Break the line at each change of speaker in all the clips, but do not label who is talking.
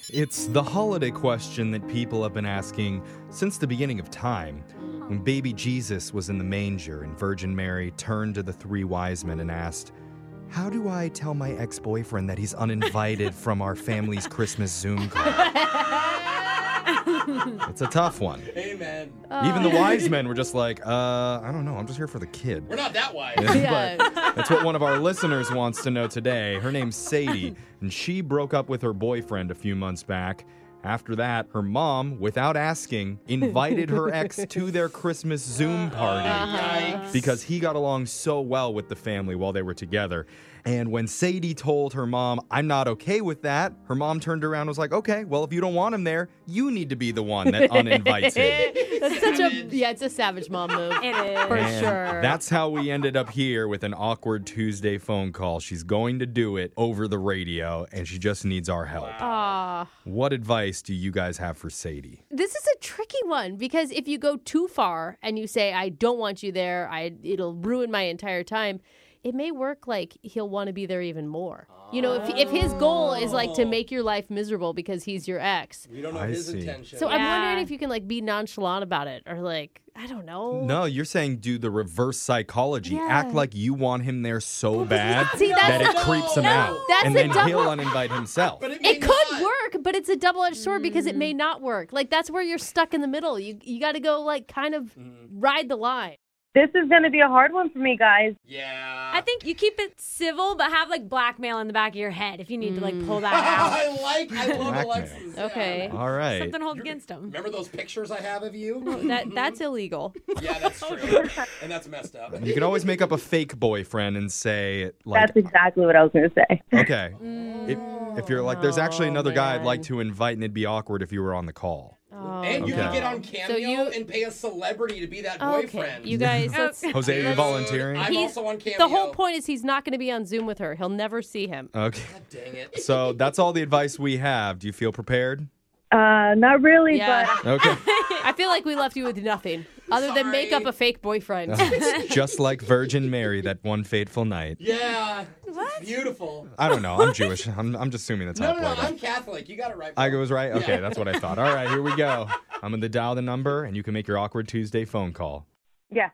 It's the holiday question that people have been asking since the beginning of time. When baby Jesus was in the manger and Virgin Mary turned to the three wise men and asked, "How do I tell my ex-boyfriend that he's uninvited from our family's Christmas Zoom call?" It's a tough one.
Amen.
Even the wise men were just like, I don't know, I'm just here for the kid.
We're not that wise.
But that's what one of our listeners wants to know today. Her name's Sadie, and she broke up with her boyfriend a few months back. After that, her mom, without asking, invited her ex to their Christmas Zoom party because he got along so well with the family while they were together. And when Sadie told her mom, "I'm not okay with that," her mom turned around and was like, "Okay, well, if you don't want him there, you need to be the one that uninvites him."
That's it's a savage mom move.
It is.
For
And
sure.
that's how we ended up here with an awkward Tuesday phone call. She's going to do it over the radio, and she just needs our help. What advice do you guys have for Sadie?
This is a tricky one because if you go too far and you say, "I don't want you there, it'll ruin my entire time," it may work like he'll want to be there even more. You know, if his goal is like to make your life miserable because he's your ex.
We don't know
I
his
see.
intention.
So I'm wondering if you can like be nonchalant about it or like, I don't know.
No, you're saying do the reverse psychology.
Yeah.
Act like you want him there so bad
See,
that it
that's-
creeps him
no,
out.
that's
And
a
then
double-
he'll uninvite himself.
But may
It could
not.
work, but it's a double-edged sword because it may not work. Like that's where you're stuck in the middle. You got to go like kind of ride the line.
This is going to be a hard one for me, guys.
Yeah.
I think you keep it civil, but have like blackmail in the back of your head if you need to like pull that out.
I love
Blackmail.
Alexis.
Okay.
All right.
Something holds against them.
Remember those pictures I have of you?
That's illegal.
Yeah, that's true. And that's messed up.
You can always make up a fake boyfriend and say, like,
That's exactly what I was going to say.
okay. If you're like, there's actually another guy I'd
man.
like to invite, and it'd be awkward if you were on the call.
And you
Okay.
can get on Cameo
you-
and pay a celebrity to be that
Okay,
boyfriend.
you guys. Let's,
Jose, are you
Dude,
volunteering?
I'm
He's-
also on Cameo.
the whole point is he's not going to be on Zoom with her. He'll never see him.
Okay.
Dang it.
So that's all the advice we have. Do you feel prepared?
Not really,
Yeah.
but
Okay.
I feel like we left you with nothing other than make up a fake boyfriend.
Just like Virgin Mary that one fateful night.
Yeah. What? Beautiful.
I don't know. I'm Jewish. I'm just assuming that's how
No,
it
no, no.
played out.
I'm Catholic. You got it right.
I
bro.
was right? Okay,
Yeah.
that's what I thought. All right, here we go. I'm going to dial the number, and you can make your awkward Tuesday phone call.
yeah.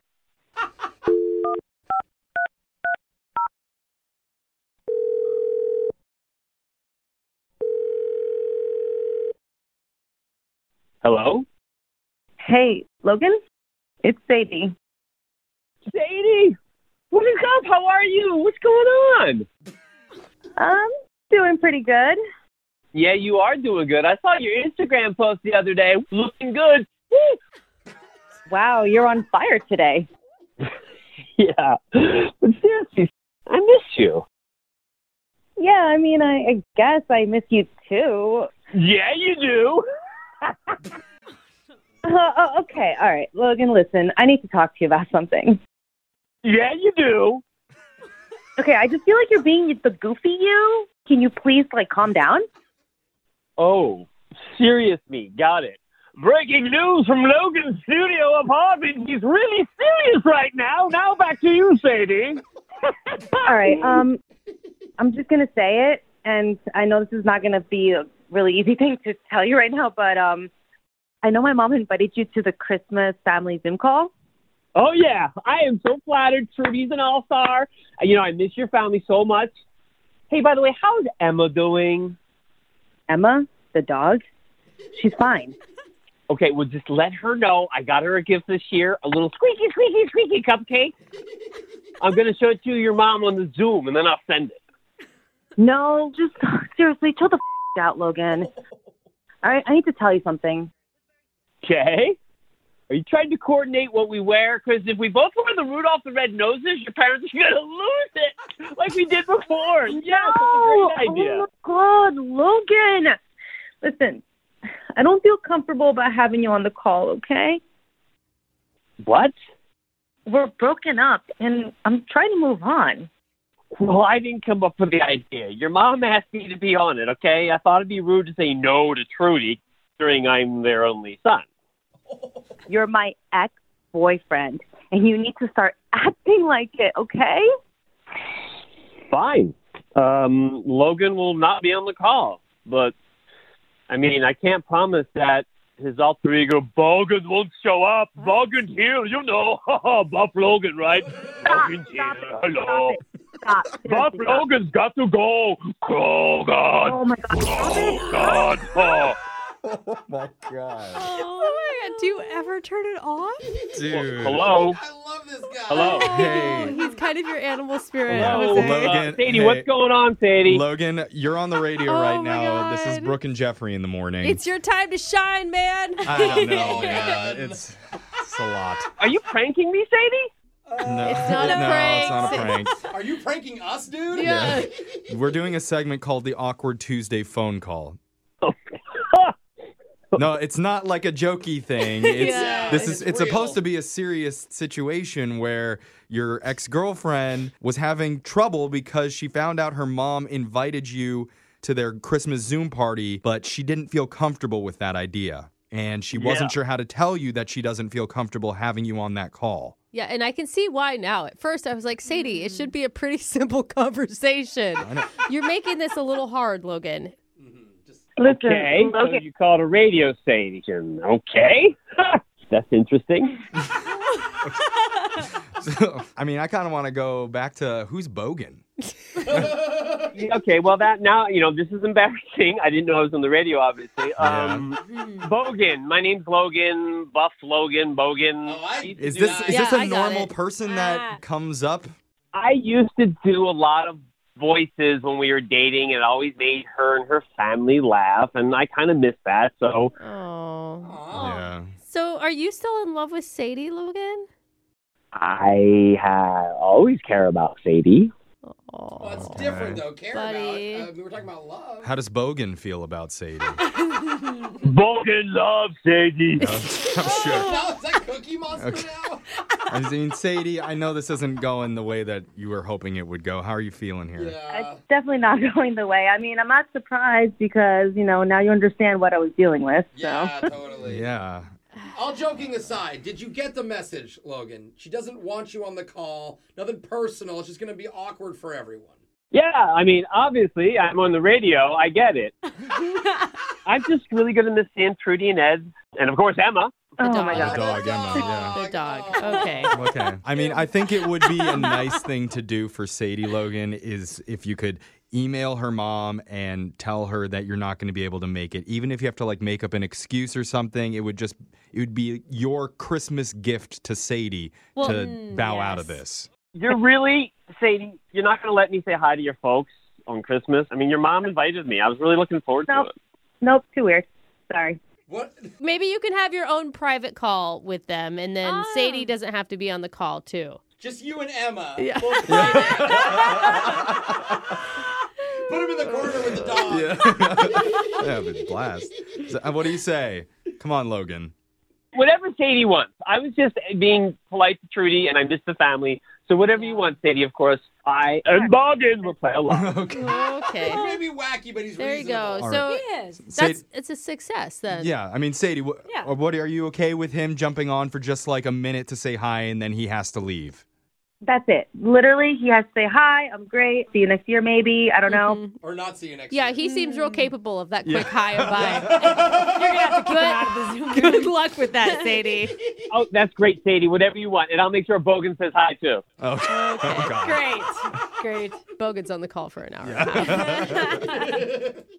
Hello?
Hey, Logan? It's Sadie.
Sadie! What is up? How are you? What's going on?
Doing pretty good.
Yeah, you are doing good. I saw your Instagram post the other day. Looking good. Woo!
Wow, you're on fire today.
Yeah. But seriously, I miss you.
Yeah, I mean, I guess I miss you too.
Yeah, you do.
Okay, all right. Logan, listen, I need to talk to you about something.
Yeah, you do.
Okay, I just feel like you're being the goofy you. Can you please, calm down?
Oh, serious me. Got it. Breaking news from Logan's studio apartment. He's really serious right now. Now back to you, Sadie.
All right, I'm just going to say it, and I know this is not going to be a really easy thing to tell you right now, but I know my mom invited you to the Christmas family Zoom call.
Oh, yeah. I am so flattered. Trudy's an all-star. I miss your family so much. Hey, by the way, how's Emma doing?
Emma, the dog, she's fine.
Okay, well, just let her know I got her a gift this year, a little squeaky, squeaky, squeaky cupcake. I'm going to show it to your mom on the Zoom, and then I'll send it.
No, just seriously, chill the out, Logan. All right, I need to tell you something.
Okay? Are you trying to coordinate what we wear? Because if we both wear the Rudolph the Red Noses, your parents are going to lose it, like we did before. Yes, that's a great idea.
Oh, my God, Logan. Listen, I don't feel comfortable about having you on the call, okay?
What?
We're broken up, and I'm trying to move on.
Well, I didn't come up with the idea. Your mom asked me to be on it, okay? I thought it'd be rude to say no to Trudy, considering I'm their only son.
You're my ex-boyfriend, and you need to start acting like it, okay?
Fine. Logan will not be on the call, but I mean, I can't promise that his alter ego, Bogan, won't show up. Bogan here, you know. Buff Logan, right? Bogan's here. Hello.
Stop.
Buff
Seriously, stop.
Logan's got to go. Oh, God.
Oh my God.
Oh, God. Oh.
Oh my god.
Oh my God. Do you ever turn it off?
Dude.
Hello?
I love this guy.
Hello?
Hey.
He's kind of your animal spirit.
Hello?
Jose.
Logan,
Sadie,
hey.
what's going on, Sadie?
Logan, you're on the radio
Oh
right
my
now. This is
God.
Brooke and Jeffrey in the morning.
It's your time to shine, man.
I don't know,
Oh,
man.
man.
It's a lot.
Are you pranking me, Sadie?
No,
It's not a
no,
prank.
it's not a prank.
Are you pranking us, dude?
Yeah.
We're doing a segment called the Awkward Tuesday Phone Call.
Oh.
No, it's not like a jokey thing. It's
Yeah,
it's
it's
supposed
real.
to be a serious situation where your ex-girlfriend was having trouble because she found out her mom invited you to their Christmas Zoom party, but she didn't feel comfortable with that idea. And she wasn't
Yeah.
sure how to tell you that she doesn't feel comfortable having you on that call.
Yeah, and I can see why now. At first, I was like, Sadie, it should be a pretty simple conversation. You're making this a little hard, Logan.
Listen,
Okay, so
Logan,
you called a radio station. Okay. That's interesting.
So, I mean, I kind of want to go back to who's Bogan?
Okay, well, that now, this is embarrassing. I didn't know I was on the radio, obviously. Bogan. My name's Logan. Buff Logan. Bogan.
Oh, I
Is
do
this
not-
is
Yeah,
this a
I got
normal
it.
person
Ah.
that comes up?
I used to do a lot of voices when we were dating, and it always made her and her family laugh, and I kind of miss that. So
Oh.
Aw.
Yeah.
So, are you still in love with Sadie, Logan?
I always care about Sadie.
Well, it's different, though. Care
Buddy.
about. We were talking about love.
How does Bogan feel about Sadie?
Bogan loves Sadie.
I'm sure.
Now, is that Cookie Monster
Okay.
now?
I mean, Sadie, I know this isn't going the way that you were hoping it would go. How are you feeling here?
Yeah.
it's definitely not going the way. I mean, I'm not surprised because, now you understand what I was dealing with. So.
Yeah, totally.
Yeah.
All joking aside, did you get the message, Logan? She doesn't want you on the call. Nothing personal. It's just going to be awkward for everyone.
Yeah, I mean, obviously, I'm on the radio. I get it. I'm just really going to miss Sam, Trudy, and Ed, and of course Emma.
Oh
dog.
my
The
God.
dog, Emma, yeah.
The dog.
Oh.
Okay.
Okay. I mean, I think it would be a nice thing to do for Sadie, Logan, is if you could email her mom and tell her that you're not going to be able to make it. Even if you have to make up an excuse or something, it would be your Christmas gift to Sadie
Well,
to bow out of
yes.
this.
You're really, Sadie, you're not going to let me say hi to your folks on Christmas? I mean, your mom invited me. I was really looking forward to
Nope.
it.
Nope, too weird. Sorry.
What?
Maybe you can have your own private call with them, and then
Ah.
Sadie doesn't have to be on the call, too.
Just you and Emma.
Yeah.
Both private. Put him in the corner with the dog.
Yeah. Yeah, it'd be a blast. So, what do you say? Come on, Logan.
Whatever Sadie wants. I was just being polite to Trudy, and I missed the family. So whatever you want, Sadie, of course. I and Bogan will play along.
Okay.
Okay.
He may be wacky, but he's
There you go.
reasonable.
All
So
He is.
it's a success then.
Yeah, I mean, Sadie,
Yeah.
what are you okay with him jumping on for just a minute to say hi and then he has to leave?
That's it. Literally, he has to say, hi, I'm great. See you next year, maybe. I don't know.
Mhm.
Or not see you next
Yeah,
year.
he seems real capable of that quick
Yeah.
hi or bye.
You're gonna have to kick him out of the Zoom
Good
room.
luck with that, Sadie.
Oh, that's great, Sadie. Whatever you want. And I'll make sure Bogan says hi, too.
Okay. Oh, God.
Great.
Great. Bogan's on the call for an hour. and a half.